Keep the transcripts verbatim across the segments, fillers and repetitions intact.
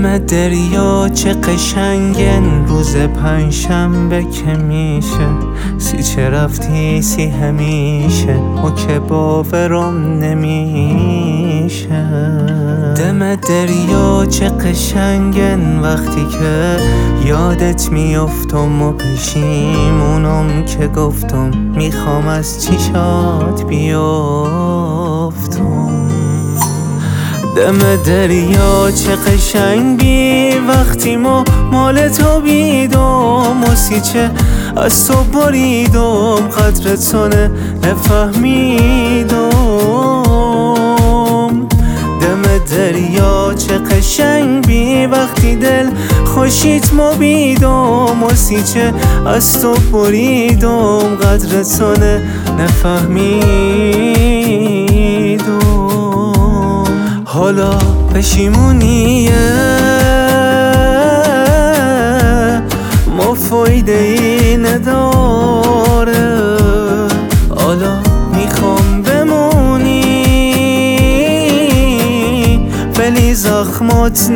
دم دریا چه قشنگن، روز پنجشنبه که میشه سی چه رفتی سی همیشه و که باورم نمیشه. دم دریا چه قشنگن وقتی که یادت میافتم و پشیمونم که گفتم میخوام از چشات بیافتم. دم دریا چه قشنگی وقتی ما مال تو بیدم و سیچه از تو بریدم قدرتونه نفهمیدم. دم دریا چه قشنگ بی وقتی دل خوشیت ما بیدم و سیچه از تو بریدم قدرتونه نفهمیدم. حالا پشیمونیه ما فایده ای نداره، حالا میخوام بمونی ولی زخمات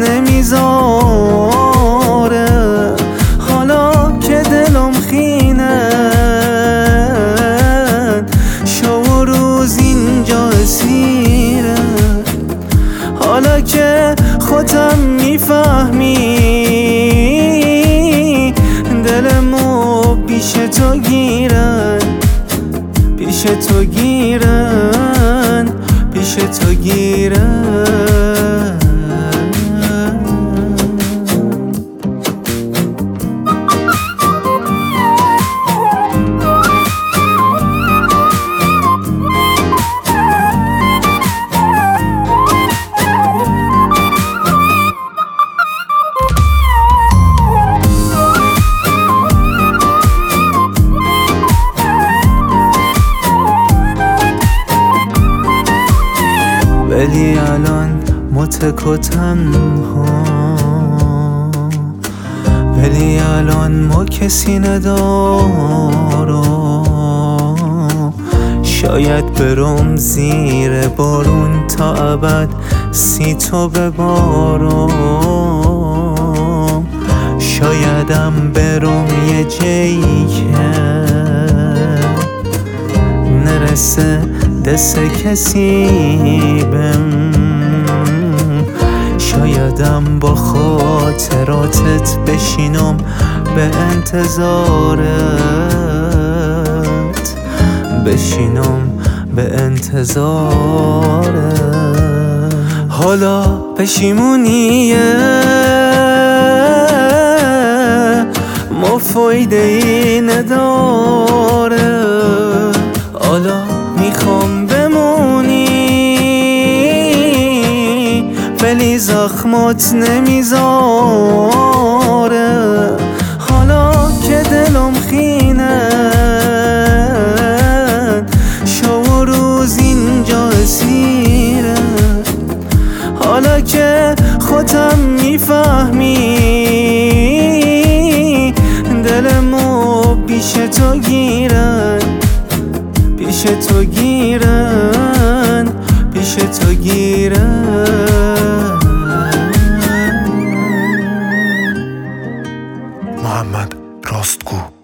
نمیذاره. حالا که دلم خینه شو روز اینجا اسیره، حالا که خودم میفهمی دلمو پیش تو گیرن پیش تو گیرن پیش تو گیرن. ولی الان متک و تنها، ولی الان ما کسی ندارم. شاید برم زیر بارون تا ابد سی تو ببارم، شایدم برم یه جایی که نرسه دست کسی بم، شایدم با خاطراتت بشینم به انتظارت بشینم به انتظارت. حالا پشیمونیه ما فایده ای نداره، حالا میخوام بمونی ولی زخمات نمیذاره. حالا که دلم خینه شو روز اینجا اسیره، حالا که خودم میفهمی دلمو پیش تو گیرن پیش تو گیرن پیش تو گیرن. محمد راستگو.